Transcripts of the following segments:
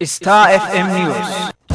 Star FM News.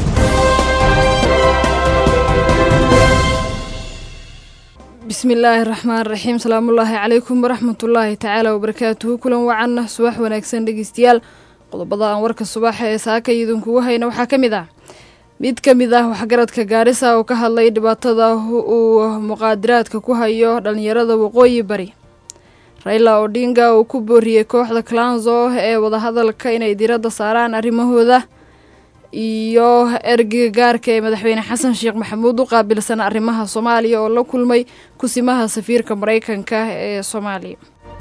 bismillaahi raxmaani raxiim salaamullaahi calaykum waraxmatullaahi tacaala wabarakaatuhu kulan wacanna subax wanaagsan dhegeystayaal qodobada aan warka subaxa ee saaka idinkugu hayna waxaa ka mid ah mid ka mid ah waxgaradka Gaarisa oo ka hadlay dhibaatada uu muqaadaraadka ku hayo dhalinyarada waqooyi bari Raila Odinga oo ku booriyay kooxda Kalonzo ee wadahadalka inay diiradda saaraan arrimahooda iyo ergeyga gaarka ee madaxweyne Xasan Sheekh Maxamuud u qaabilsan arrimaha Soomaaliya oo la kulmay kusimaha safiirka Mareykanka ee Soomaaliya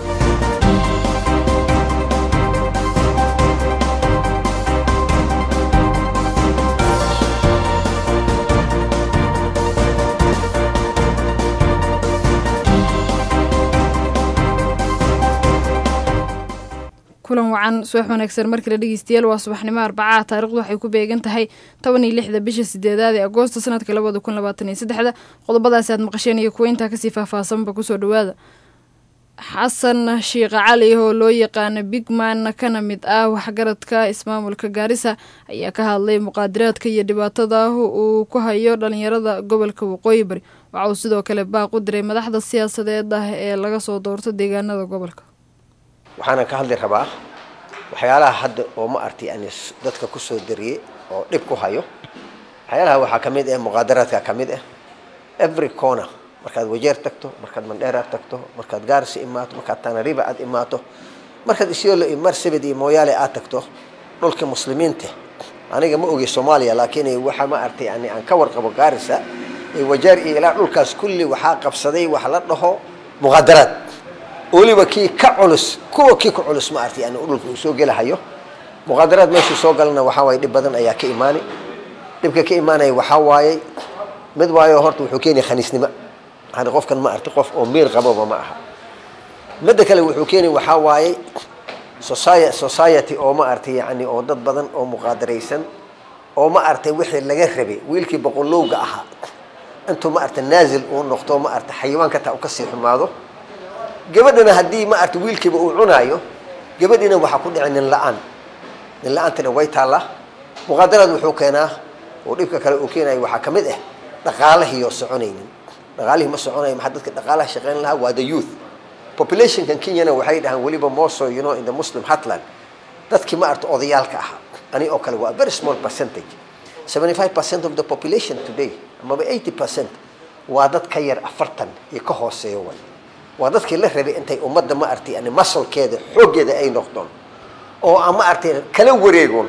kulan wacan subax wanaagsan markii la dhageystiyaal waa subaxnimo Arbacada taariikhdu waxay ku beegan tahay 16 bisha 8 ee Agoosto sanadka 2023 qodobadaas aad maqasheen iyo kuwa inta ka sii faahfaahsanba ku soo dhawaada Xasan Sheekh Cali oo loo yaqaan Big Man kana mid ah waxgaradka ismaamulka Gaarisa ayaa ka hadlay muqaadaraadka iyo dhibaatada uu ku hayo dhalinyarada gobolka Waqooyi Bari waxa uu sidoo kale baaq u diray madaxda siyaasadeed ee laga soo doorto deegaanada gobolka waxaan ka hadli rabaa waxyaalaha hadda oo ma arti aan dadka ku soo diriyay oo dib ku hayo waxyaalaha waxa kamid ah muqaadaraadka kamid ah every corner markaad wajeer tagto markaad Mandheera tagto markaad Gaarisa imaato markaad Tanariba aad imaato markaad Isiolo iyo Marsabit iyo Moyale aad tagto dhulka muslimiinta aniga ma ogi Soomaaliya laakiin waxa ma arti aan ka warqabo Gaarisa iyo wajeer iyo ilaa dhulkaas kulli waxa qabsaday wax la dhaho muqaadaraad waliba kii ka culus kuwa kii ku culus ma arti aan dhulka soo gelahayo muqaadaraad meesha soo galna waxa way dib badan ayaa ka iimaanay dibka ka iimaanay waxa waayay mid waayo horta wuxuu keenay khaniisnimo hada qofkan ma arti qof oo meel qabo ma aha mid kale wuxuu keenay waxa waayay society oo ma arti yani oo dad badan oo muqaadaraysan oo ma arti wixii laga rabay wiilkii boqolowga ahaa intuu ma arti naazil oo noqdo ma arti xayawaanka taa u ka sii xumaado gabadhana hadii ma arti wiilkiiba uu cunaayo gabadhina waxa ku dhicin nin la'aantana way taala muqaadaraad wuxuu keenaa oo dhibka kale uu keenay waxa kamid ah dhaqaalaha iyo soconaynin dhaqaalaha ma soconay ma dadka dhaqaalaha shaqeyn lahaa waa the youth population kan Kenya waxay dhahan waliba mooso in the Muslim heartland dadkii ma arti odayaalka ah ani oo kale waa very small percentage 75% of the population today ama 80% waa dad ka yar 40 iyo ka hooseeyo waa dadkii la rabay intay ummadda ma arti aan masalkeeda xoogeeda ay noqdon oo ama arti kala wareegon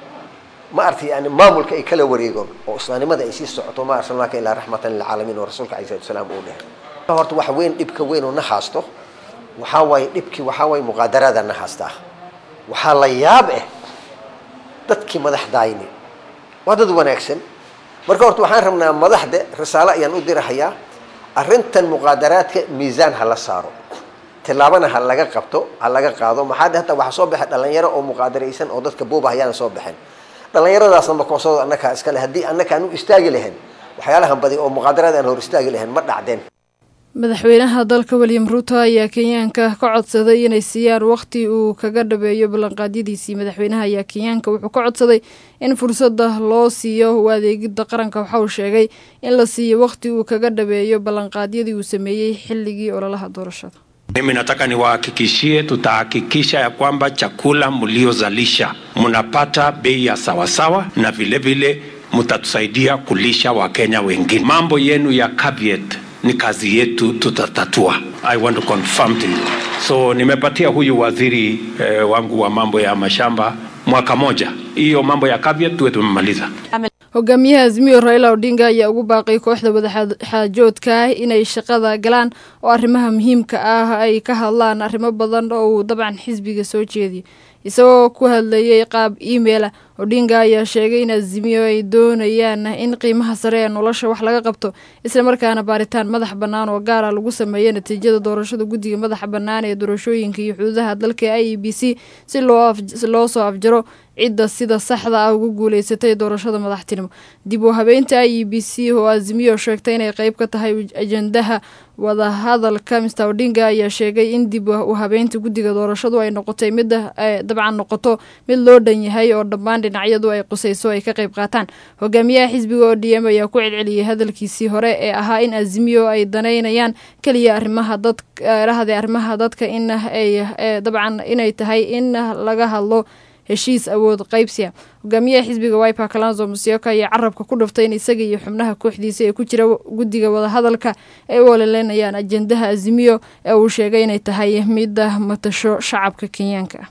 ma arti aan maamulka ay kala wareegon oo islaamnimada ay sii socoto ma arsalnaka ila rahmatan lil alamin wa rasuulka alayhi salaam oo dhahay horta wax weyn dibka weyn oo nahaasto waxa way dibki waxa way muqaadarada nahaasta waxa la yaab ah dadkii madaxdaayni waa dad wanaagsan marka horta waxaan rabnaa madaxda risaalo ayaan u dirahayaa arrintan muqaadaraadka miisaan hala saaro tilaabana hal laga qabto hal laga qaado maxaa hada waxa soo baxay dhalinyaro oo muqaadaraysan oo dadka boobahayaan soo baxeen dhalinyaradaasna ma koosado annaka iska leh hadii annaka aanu istaagi lahayn waxyaalahan badi oo muqaadaraad aan hor istaagi lahayn ma dhacdeen madaxweynaha dalka William Ruto ayaa Kenyaanka ka codsaday inay siiyaan waqti uu kaga dhabeeyo ballanqaadyadiisii madaxweynaha ayaa Kenyaanka wuxuu ka codsaday in fursada loo siiyo adeegida qaranka waxa uu sheegay in la siiyo waqti uu kaga dhabeeyo ballanqaadyadii uu sameeyay xilligii ololaha doorashada mimi nataka niwahakikishie tutahakikisha ya kwamba chakula mliozalisha mnapata bei ya sawasawa na vile vile mtatusaidia kulisha Wakenya wengine mambo yenu ya caveat ni kazi yetu tutatatua. I want to confirm to you. So nimepatia huyu waziri wangu wa mambo ya mashamba mwaka moja. Hiyo mambo ya caveat tuwe tumemaliza. Hogaamiyaha Azimio Raila Odinga ayaa ugu baaqay kooxda wadaxaajoodka inay shaqada galaan oo arrimaha muhiimka ah ay ka hadlaan arrimo badan oo dabcan xisbiga soo jeediyo isagoo ku hadlayay qaab email Odinga ayaa sheegay in Azimio ay doonayaan in qiimaha sare ee nolosha wax laga qabto isla markaana baaritaan madax bannaan oo gaar ah lagu sameeyo natiijada doorashada guddiga madax bannaan ee doorashooyinka iyo xuduudaha dalka IEBC si loo soo afjaro cidda sida saxda ah ugu guuleysatay doorashada madaxtinimo dib u habeynta IEBC oo Azimio sheegtay inay qayb ka tahay ajendaha wada hadalka Mr Odinga ayaa sheegay in dib u habeynta guddiga doorashadu ay noqotay mid dabcan noqoto mid loo dhan yahay oo dhammaan dhinacyadu ay qusayso ay ka qayb qaataan. Hogaamiyaha xisbiga ODM ayaa ku celceliyay hadalkiisii hore ee ahaa in Azimio ay daneynayaan kaliya arrimaha dadka in ay dabcan inay tahay in laga hadlo heshiis awood qaybsiya. Hogaamiyaha xisbiga Wiper Kalonzo Musyoka ayaa carabka ku dhuftay in isaga iyo xubnaha kooxdiisa ee ku jira guddiga wada hadalka ay u ololeynayaan ajendaha Azimio ee uu sheegay inay tahay mid matasho shacabka Kenyaanka.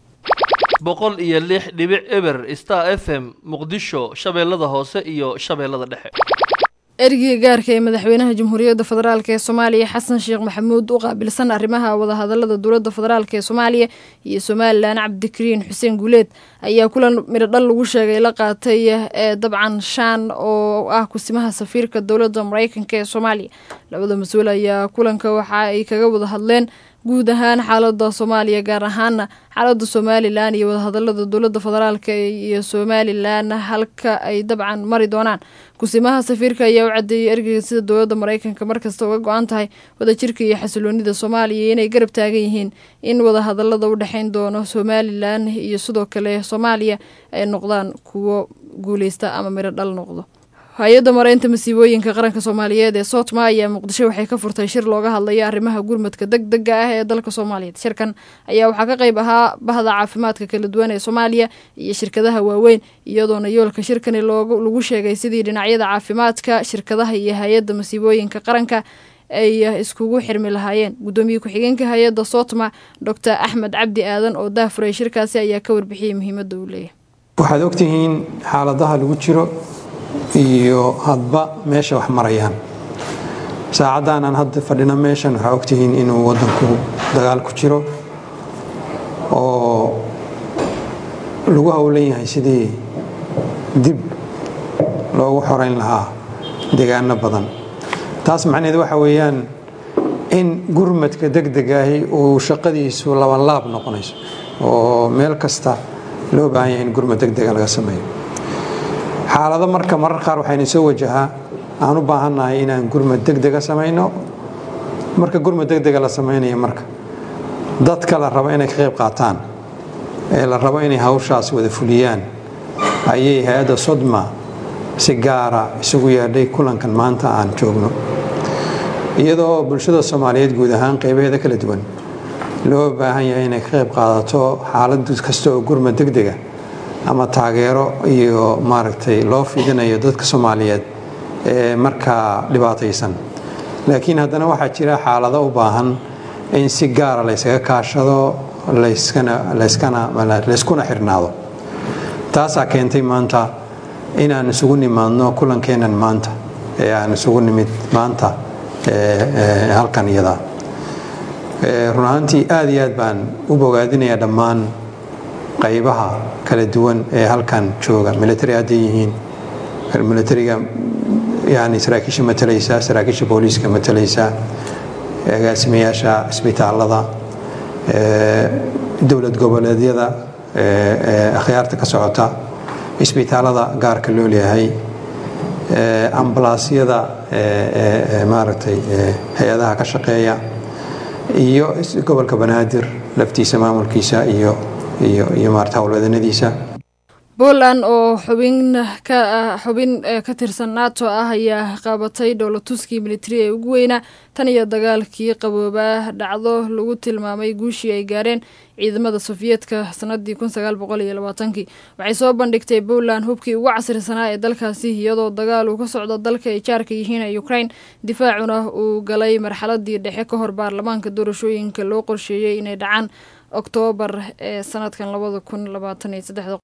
106.0 Star FM Muqdisho Shabeellada Hoose iyo Shabeellada Dhexe. ergeyga gaarka ee madaxweynaha Jamhuuriyadda Federaalka ee Soomaaliya Xasan Sheekh Maxamuud u qaabilsan arrimaha wada hadallada dowladda federaalka ee Soomaaliya iyo Somaliland Cabdikariin Xuseen Guuleed ayaa kulan miradhal lagu sheegay la qaatay dabcan shan oo ah kusimaha safiirka dowladda Mareykanka ee Soomaaliya. Labada mas'uul ayaa kulanka waxa ay kaga wada hadleen guud ahaan xaaladda Soomaaliya gaar ahaan xaaladda Somaliland iyo wada hadallada dowladda federaalka iyo Somaliland halka ay dabcan mari doonaan. Kusimaha safiirka ayaa u cadeeyay ergeyga sida dowladda Mareykanka markasta uga go'an tahay wadajirka iyo xasiloonida Soomaaliya inay garab taagan yihiin in wada hadallada u dhaxayn doono Somaliland iyo sidoo kale Soomaaliya ay noqdaan kuwo guuleysta ama miradhal noqdo. hay-adda mareynta masiibooyinka qaranka Soomaaliyeed ee Sotma ayaa Muqdisho waxay ka furtay shir looga hadlayo arrimaha gurmadka degdega ah ee dalka Soomaaliyeed. Shirkan ayaa waxaa ka qayb ahaa bahda caafimaadka kala duwan ee Soomaaliya iyo shirkadaha waaweyn iyadoona yoolka shirkani lagu sheegay sidii dhinacyada caafimaadka, shirkadaha iyo hay-adda masiibooyinka qaranka ay iskugu xirmi lahaayeen. Gudoomiye ku-xigeenka hay-adda Sotma Dr. Axmed Cabdi Aadan oo daafuray shirkaasi ayaa ka warbixiyay muhiimadda uu leeyahay. waxaad ogtihiin xaaladaha lagu jiro iyo hadba meesha wax marayaan. Saacadan aan hadda fadhina meeshan waxa ogtihiin inuu wadanku dagaal ku jiro oo lagu hawlan yahay sidii dib loogu xoreyn lahaa deegaano badan. taas macnaheedu waxa weeyaan in gurmadka degdega ah uu shaqadiisu laab noqonayso oo meel kasta loo baahan yahay in gurmad degdeg laga sameeyo. xaalado marka marar qaar waxayna soo wajahaa aan u baahanahay inaan gurmad degdeg sameeyno. marka gurmad degdeg la sameeyo marka dadka la rabo inay ka qayb qaataan ee la rabo inay hawshaas wada fuliyaan ayay hay'adda Sodma si gaara isugu yeedhay kulankan maanta aan joogno. iyadoo bulshada Soomaaliyeed guud ahaan qaybaheeda kala duwan loo baahan yahay inay ka qayb qaadato xaalad kasta oo gurmad degdeg ama taageero iyo maaragtay loo fidinayo dadka Soomaaliyeed ee marka dhibaataysan. laakiin haddana waxaa jira xaalado u baahan in si gaar ah la isaga kaashado, la iskuna xirnaado. taasaa keentay maanta inaan isugu nimaadno kulankeenan maanta ee aan isugu nimid maanta halkan iyada. run ahaantii aad iyo aad baan u bogaadinayaa dhammaan qaybaha kala duwan ee halkan jooga. military hadday yihiin militariga yani saraakiisha matalaysa, saraakiisha booliiska matalaysa, agaasimayaasha isbitaalada, dowlad goboleedyada akhyaarta ka socota, isbitaalada gaarka loo leeyahay, ambalaasyada maaragtay hay-adaha ka shaqeeya iyo gobolka Banaadir laftiisa maamulkiisa iyo maarta howlwadeennadiisa. Poland oo xubin ka tirsan NATO ah ayaa qabatay dowlatuskii military ee ugu weynaa tan iyo dagaalkii qaboobaa dhacdo lagu tilmaamay guushii ay gaareen ciidamada Soofiyeedka sanadii 1920. waxay soo bandhigtay Poland hubkii ugu casrisanaa ee dalkaasi iyadoo dagaal uu ka socdo dalka ay jaarka yihiin ee Ukraine. difaacuna uu galay marxaladii dhexe ka hor baarlamaanka doorashooyinka loo qorsheeyay inay dhacaan Oktoobar ee sanadkan 2023.